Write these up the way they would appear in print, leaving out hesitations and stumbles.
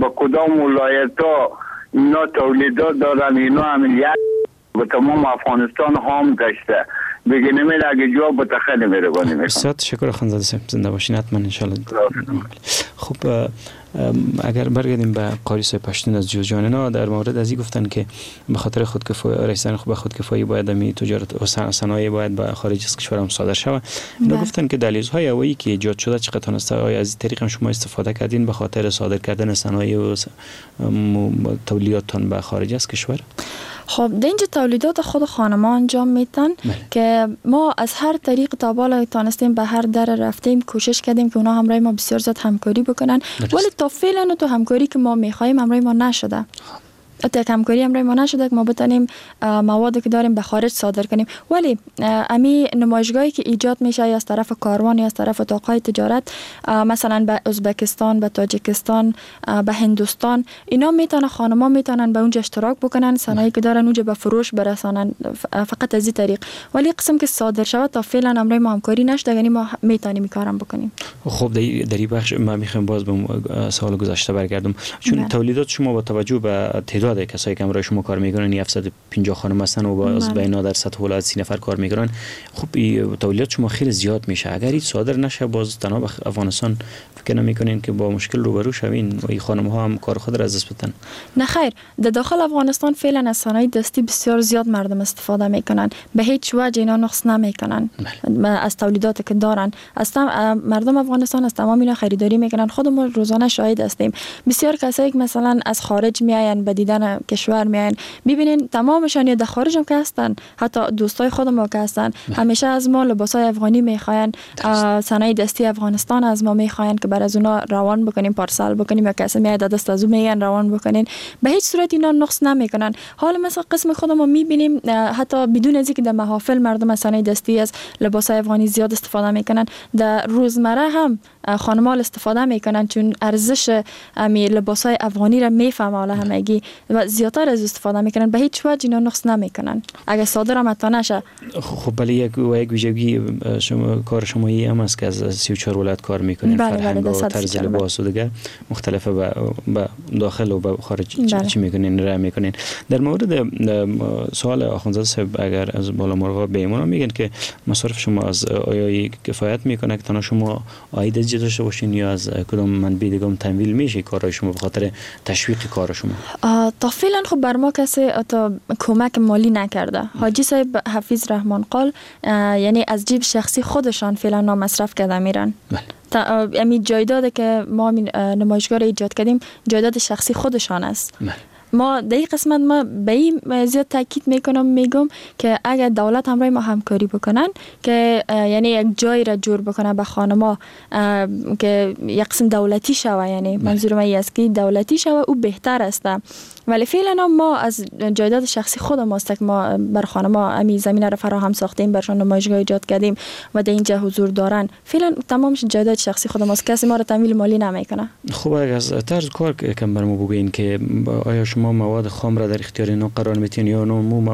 به کدام ولایت‌ها اینا تولیدات دارن، اینا همین یک به تمام افغانستان هم گشته بگه نمیره، اگه جواب بتخه نمیره گانی میکنم. بسیار تشکر خانزاده صاحب، زنده باشین حتما انشالله. خب اگر برگردیم به قاری صاحب پشتون از جوزجانینا، در مورد از این گفتن که به خاطر خودکفایی رسیدن به خودکفایی باید می تجارت و صنایع باید به خارج از کشور هم صادر شود. اینا گفتن که دلیل‌های اولی که ایجاد شده چقدر تونسته آیا از این طریق هم شما استفاده کردین به خاطر صادر کردن صنایع و تولیداتتون به خارج از کشور؟ خب در اینجا تولیدات خود خانما انجام میتن که ما از هر طریق تا بالا تانستیم به هر در رفتیم، کوشش کردیم که اونا همراه ما بسیار زیاد همکاری بکنن، ولی تا فعلا تو همکاری که ما میخوایم همراه ما نشده. یک همکاری همراه ما نشده که ما بتونیم موادی که داریم به خارج صادر کنیم. ولی امی نمایشگاهی که ایجاد میشه یا از طرف کاروان یا از طرف اتاقهای تجارت، مثلا به ازبکستان، به تاجیکستان، به هندوستان، اینا میتونن خانما میتونن به اونجا اشتراک بکنن، صنایعی که دارن اونجا به فروش برسانن فقط از این طریق. ولی قسم که صادر شود تا فعلا همراه ما همکاری نشده، یعنی ما میتونیم کارم بکنیم. خب در این بخش ما میخوایم باز به سوال گذشته برگردم، چون تولیدات شما با توجه به تعداد کسایی که همراه شما کار میکنن 750 خانم هستن و باز بینا در سطح ولایت 30 نفر کار میکنن، خب تولیدات شما خیلی زیاد میشه. اگر این صادر نشه باز تنها به افغانستان فکر نمیکنین که با مشکل روبرو شوین و این خانم ها هم کار خود را از دست بدن؟ نه خیر، در داخل افغانستان فعلا از صنایع دستی بسیار زیاد مردم استفاده میکنن، به هیچ وجه اینا نقص نمیکنن از تولیداتی که دارن. مردم افغانستان از تمام اینا خریداری میکنن، خودمون روزانه شاهد هستیم. بسیار کسایی که مثلا از خارج میاین به دیدن کشور میاین، ببینین تمامشان یا در خارج هم که هستن، حتی دوستای خود ما که هستن همیشه از ما لباسای افغانی میخواین، صنایع دستی افغانستان از ما میخواین که بر از اونا روان بکنیم، پارسال بکنیم، یا کسی میاد دست از اون میگن روان بکنین. به هیچ صورت اینا نقص نمیکنن. حالا مثلا قسم خود ما میبینیم حتی بدون از اینکه در محافل مردم از صنایع دستی از لباسای افغانی زیاد استفاده میکنن، در روزمره هم خانم‌ها استفاده میکنن، چون ارزش امی لباسای افغانی را میفهمه حالا همگی و زیادتر از استفاده میکنن. به هیچ وجه اینا نقص نمیکنن اگه صادر هم حتی نشه. خب ولی یک ویژگی شما کار شما هم است که از 34 ولایت کار میکنین، فرهنگ و طرز لباس و دیگه مختلفه به داخل و به خارج چی میکنین، راه میکنین. در مورد سوال آخوندزاده صاحب اگر از بالا مرغا به ایمون میگن که مصارف شما از آیا کفایت میکنه که تنها شما عاید داشته باشین یا از کدام منبع دیگه تمویل میشه کارهای شما به خاطر تشویق کار شما؟ تا فعلا خب بر ما کسی تا کمک مالی نکرده. حاجی صاحب حفیظ رحمان قال یعنی از جیب شخصی خودشان فعلا مصرف کرده میرن. امی جایداد که ما نمایشگاه را ایجاد کردیم جایداد شخصی خودشان است. ما در این قسمت ما به این زیاد تاکید میگم که اگر دولت همراه ما همکاری بکنن که یعنی یک جای را جور بکنه به خانما که یک قسم دولتی شوه، یعنی منظور من است که دولتی شوه او بهتر است. ولی فعلا ما از جایداد شخصی خود ماست که ما بر خانما امی زمینه را فراهم ساختیم، برشان نمایشگاه ایجاد کردیم و در اینجا حضور دارن. فعلا تمامش جایداد شخصی خود ماست، کسی ما را تمویل مالی نمیکنه. خب از طرز کار کم برام بگین که آیا شما مواد خام را در اختیار اینا قرار میتین یا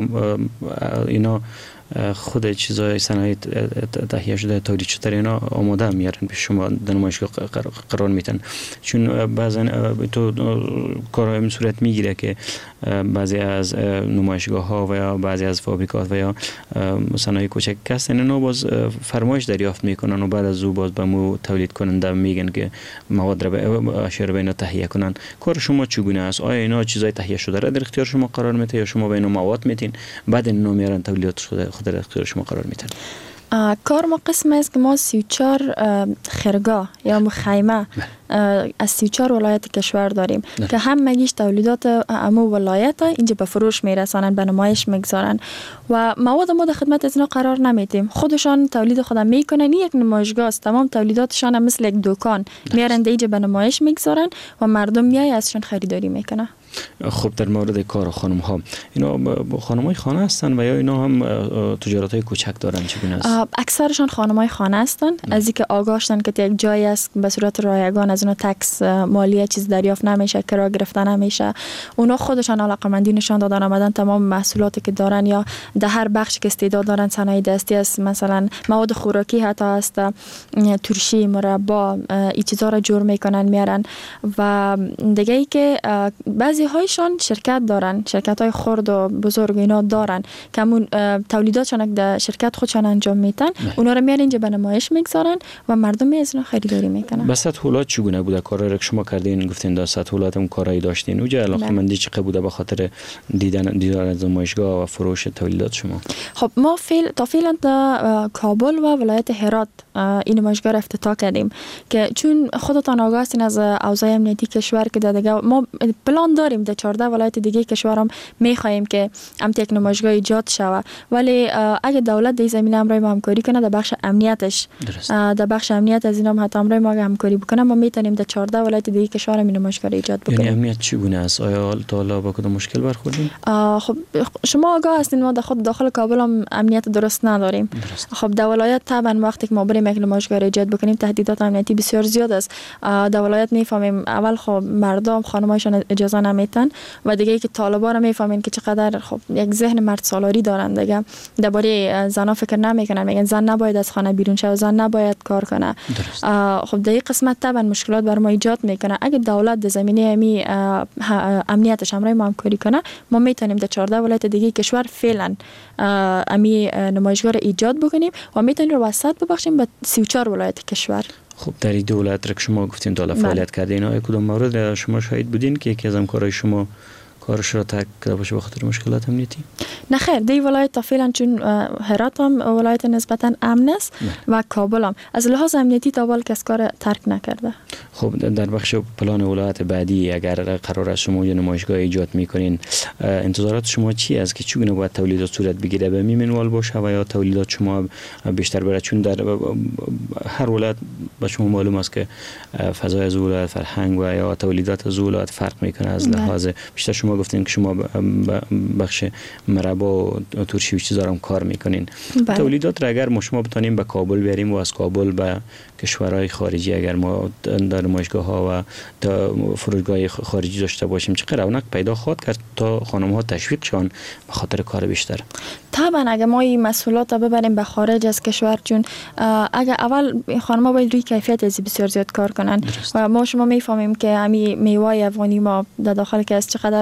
اینا خود چیزای صنایع تهیه شده تولید شده اینا آماده میارن پیش شما در نمایشگاه قرار میتن؟ چون بعضا تو کارهای این صورت میگیره که بعضی از نمایشگاه ها و یا بعضی از فابریکات و یا صنایع کوچک هستن اینا باز فرمایش دریافت میکنن و بعد از او باز به مو تولید کننده میگن که مواد را به اینا تهیه کنن. کار شما چگونه است؟ آیا اینا چیزای تهیه شده را در اختیار شما قرار میته یا شما به اینا مواد میتین بعد اینا میارن تولیدات شده خود در اختیار شما قرار میتن؟ کار ما قسم است که ما 34 خرگاه یا خیمه از 34 ولایت کشور داریم که هم مگیش تولیدات امو ولایت اینجا به فروش میرسانن، به نمایش میگذارن و مواد ما در خدمت از اینا قرار نمیدیم. خودشان تولید خودم میکنن. یک نمایشگاه است، تمام تولیداتشان مثل یک دکان میارن اینجا به نمایش میگذارن و مردم میای ازشون خریداری میکنه. خب در مورد کار خانم ها، اینا خانمای خانه هستن و یا اینا هم تجارت های کوچک دارن؟ چگونه است؟ اکثرشان خانمای خانه هستن. از اینکه آگاه شدن که یک جایی است به صورت رایگان از اونها تکس مالیه چیز دریافت نمیشه، کرا گرفته نمیشه، اونا خودشان علاقمندی نشان دادن آمدن تمام محصولاتی که دارن یا در هر بخشی که استعداد دارن، صنایع دستی است، مثلا مواد خوراکی حتی است، ترشی، مربا، این چیزا را جور میکنن میارن. و دیگه ای که بعضی هایشان شرکت دارن، شرکت های خرد و بزرگ اینا دارن که همون تولیداتشان در شرکت خودشان انجام میتن، اونا رو میارن اینجا به نمایش میگذارن و مردم از اینا خریداری میکنن. به سطح ولایت چگونه بوده کارایی که شما کردین؟ گفتین در سطح ولایت هم کارایی داشتین، اونجا علاقه‌مندی چقدر بوده به خاطر دیدار از نمایشگاه و فروش تولیدات شما؟ خب ما تا فعلا در کابل و ولایت هرات این نمایشگاه را افتتاح کردیم که چون خودتان آگاه هستین از اوضاع امنیتی کشور که دیگه ما پلان داریم در 14 ولایت دیگه کشور هم می‌خوایم که یک نمایشگاه ایجاد شود، ولی اگه دولت در زمینه همراه ما همکاری کنه در بخش امنیتش، در بخش امنیت از اینا هم حتی همراه ما همکاری بکنه، ما میتونیم در 14 ولایت دیگه کشور هم نمایشگاه ایجاد بکنیم. یعنی امنیت چگونه است؟ آیا تا حالا با کدام مشکل برخوردین؟ خب شما آگاه هستین ما داخل کابل هم امنیت درست نداریم. خب در ولایت طبعا وقتی که ما بریم یک نمایشگاه ایجاد بکنیم تهدیدات امنیتی بسیار زیاد است. در ولایت میفهمیم اول خب مردم خانمایشان اجازه نمیتن و دیگه که طالبا رو میفهمین که چقدر خب یک ذهن مرد سالاری دارن دیگه، درباره زنا فکر نمیکنن، میگن زن نباید از خانه بیرون شه، زن نباید کار کنه. خب در این قسمت طبعا مشکلات بر ما ایجاد میکنه. اگه دولت در زمینه امنیتش همراه ما همکاری کنه، ما میتونیم در 14 ولایت دیگه کشور فعلا نمایشگاه رو ایجاد بکنیم و میتونیم رو وسط ببخشیم به 34 ولایت کشور. خب در این دولت را که شما گفتین تا فعالیت کردین، اینا کدام مورد شما شاهد بودین که یکی از همکارای شما کارش را ترک کرده باشه به خاطر مشکلات امنیتی؟ نه خیر، دی ولایت تا فعلا چون هرات هم ولایت نسبتا امن است و کابل هم از لحاظ امنیتی تا حال کس کار ترک نکرده. خب در بخش پلان ولایت بعدی اگر قرار است شما یه نمایشگاه ایجاد میکنین، انتظارات شما چی است که چگونه باید تولیدات صورت بگیره؟ به منوال باشه و یا تولیدات شما بیشتر بره؟ چون در هر ولایت به شما معلوم است که فضای از ولایت، فرهنگ و یا تولیدات از ولایت فرق میکنه. از لحاظ بیشتر شما گفتین که شما بخش مربا و ترشی و چیزا هم کار میکنین. تولیدات را اگر ما شما بتونیم به کابل بیاریم و از کابل به کشورهای خارجی اگر ما در نمایشگاه ها و فروشگاه خارجی داشته باشیم، چقدر رونق پیدا خواهد کرد تا خانم ها تشویق شون به خاطر کار بیشتر؟ طبعا اگر ما این مسئولات رو ببریم به خارج از کشور، چون اگر اول خانم ها باید روی کیفیت از بسیار زیاد کار کنن و ما شما میفهمیم که همین میوه افغانی ما در داخل که است چقدر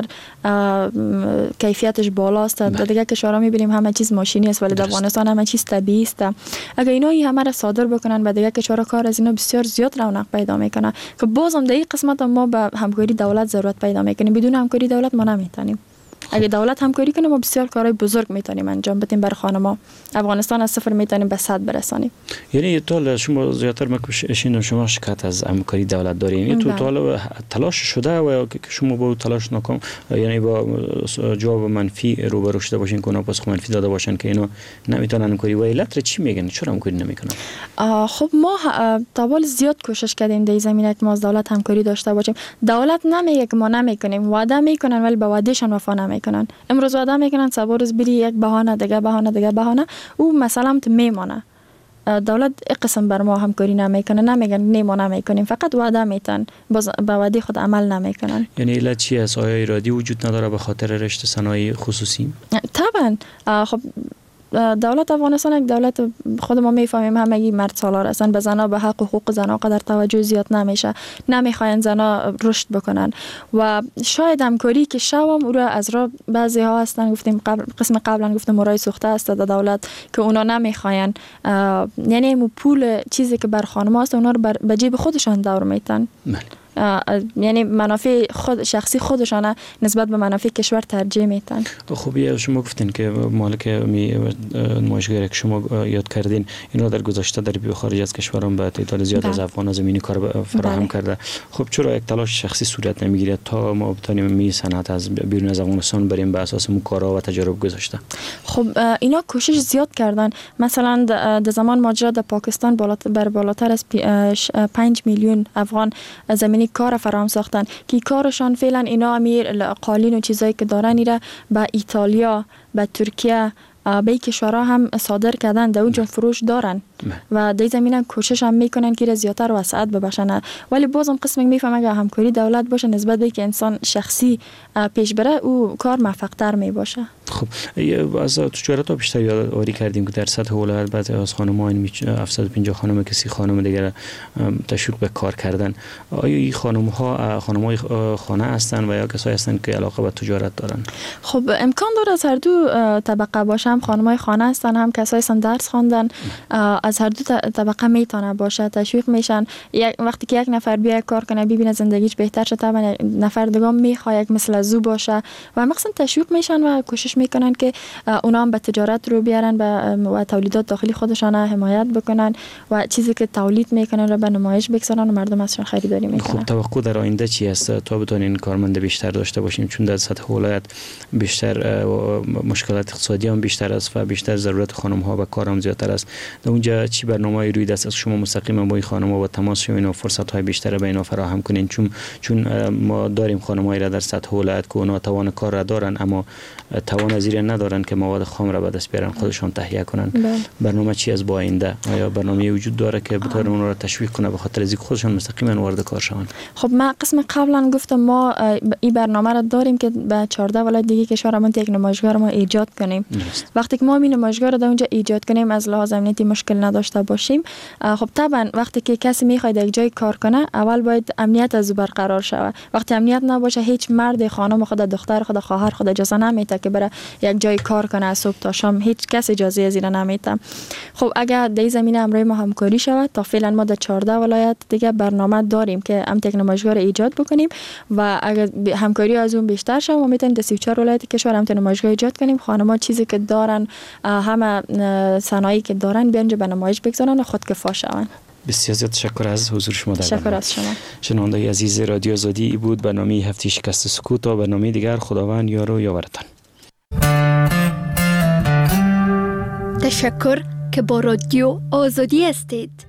کیفیتش بالاست. در دیگه کشورها میبینیم همه چیز ماشینی است، ولی در افغانستان همه چیز طبیعی است. اگر اینا همه را صادر بکنن به دیگه کشورها، کار از اینا بسیار زیاد رونق پیدا میکنه که بازم در این قسمت ما به همکاری دولت ضرورت پیدا میکنیم. بدون همکاری دولت ما نمیتونیم. اگه دولت همکاری کنه ما بسیار کارهای بزرگ میتونیم انجام بدیم برای خانم‌ها. افغانستان از صفر میتونیم به 100 برسانیم. یعنی تا شما زیاتر مکشین شما شکایت از همکاری دولت دارین، این تو تلاش شده و شما با تلاش ناکام، یعنی با جواب منفی روبرو شده باشین که اونا پاسخ منفی داده باشن که اینا نمیتونن همکاری؟ و علت چی میگن؟ چرا همکاری نمیکنن؟ خب ما تا حال زیاد کوشش کردیم در زمینه که ما از دولت همکاری داشته باشیم. دولت نمیگه که ما نمیکنیم، وعده میکنن ولی به وعدهشون وفا نمیکنن. امروز وعده میکنن، صبح روز بری یک بهانه دیگه بهانه او مثلا میمونه. دولت قسم بر ما همکاری نمیکنه، نمیگن ما نمیکنیم، فقط وعده میتن، باز به وعده خود عمل نمیکنن. یعنی علت چی است؟ آیا ارادی وجود نداره به خاطر رشته صنایع خصوصی؟ طبعا خب دولت افغانستان یک دولت خود ما میفهمیم همگی مرد سالار هستن، به زنا به حق و حقوق زنا قدر توجه زیاد نمیشه، نمیخواین زنا رشد بکنن و شاید همکاری که شوم او را از را بعضی ها هستن، گفتیم قسم قبلا گفتم مرای سوخته است در دولت که اونا نمیخواین، یعنی مو پول چیزی که بر خانم هست اونا رو به جیب خودشان دور میتن. یعنی منافع خود شخصی خودشان نسبت به منافع کشور ترجیح میتن. خوبی شما گفتین که مالک نمایشگاهی که شما یاد کردین اینا در گذشته در خارج از کشور هم به تعداد زیاد از افغان زمینی کار فراهم کرده. خب چرا یک تلاش شخصی صورت نمیگیره تا ما بتونیم می صنعت از بیرون از افغانستان بریم به اساس مو کارا و تجارب گذشته؟ خب اینا کوشش زیاد کردن. مثلا در زمان ماجرا در پاکستان بالاتر از 5 میلیون افغان زمینی یعنی کار فراهم ساختن که کارشان فعلا اینا امیر قالین و چیزایی که دارن ایره به ایتالیا، به ترکیه، به کشورها هم صادر کردن، در اونجا فروش دارن و در زمینه کوشش هم میکنن که زیادتر وسعت ببخشن. ولی بازم قسم میفهم اگه همکاری دولت باشه نسبت به که انسان شخصی پیش بره او کار موفق‌تر می باشه. خب از تجارت ها بیشتر یادآوری کردیم که در سطح ولایت بعضی از خانم‌ها 750 خانم کسی خانم دیگر تشویق به کار کردن. آیا این خانم‌های خانه هستن و یا کسایی هستن که علاقه به تجارت دارن؟ خب امکان داره از هر دو طبقه باشه، هم خانم‌های خانه هستن هم کسایی هستن درس خواندن، از هر دو طبقه میتونه باشه، تشویق میشن. وقتی که یک نفر بیا کار کنه ببینه زندگیش بهتر شه، طبعا نفر دیگه میخواد مثل از او باشه و مثلا تشویق میشن و کوشش میکنن که اونا هم به تجارت رو بیارن و تولیدات داخلی خودشان حمایت بکنن و چیزی که تولید میکنن رو به نمایش بگذارن و مردم ازشون خریداری میکنن. خب توقع در آینده چی است تا بتونین کارمند بیشتر داشته باشیم؟ چون در سطح ولایت بیشتر مشکلات اقتصادی هم بیشتر است و بیشتر ضرورت خانم ها به کار هم زیادتر است. در اونجا چی برنامه‌ای روی دست از شما مستقیما با این خانم ها با تماس شوین و فرصت های بیشتر به اینا فراهم کنین؟ چون ما داریم خانم هایی را در سطح ولایت که اونا توان کار را دارن اما توان از این ندارن که مواد خام را به دست بیارن خودشون تهیه کنن. برنامه چی از با آینده؟ آیا برنامه وجود داره که بتونه اونا را تشویق کنه به خاطر اینکه خودشون مستقیما وارد کار شون؟ خب ما قسم قبلا گفتم ما این برنامه را داریم که به 14 ولایت دیگه کشورمون یک نمایشگاه ما ایجاد کنیم. وقتی که ما این نمایشگاه را در اونجا ایجاد کنیم از لحاظ امنیتی مشکل نداشته باشیم. خب طبعا وقتی که کسی میخواد یک جای کار کنه اول باید امنیت از او برقرار شود. وقتی امنیت نباشه هیچ مرد خانم خود دختر خود خواهر خود اجازه نمیده که بره یک جای کار کنه از صبح تا شام، هیچ کس اجازه از این نمیده. خب اگر در زمینه همراه ما همکاری شود تا فعلا ما در 14 ولایت دیگه برنامه داریم که هم یک نمایشگاه را ایجاد بکنیم و اگر همکاری از اون بیشتر شه ما میتونیم در 34 ولایت کشور هم نمایشگاه ایجاد کنیم. خانم‌ها چیزی که دارن همه صنایعی که دارن بیان به نمایش بگذارن و خودکفا شون. بسیار تشکر از حضور شما در تشکر از شما. شنوندگان عزیز رادیو آزادی بود برنامه هفته شکست سکوت تا برنامه دیگر. خداوند یار و یاورتان. تشکر که با رادیو آزادی هستید.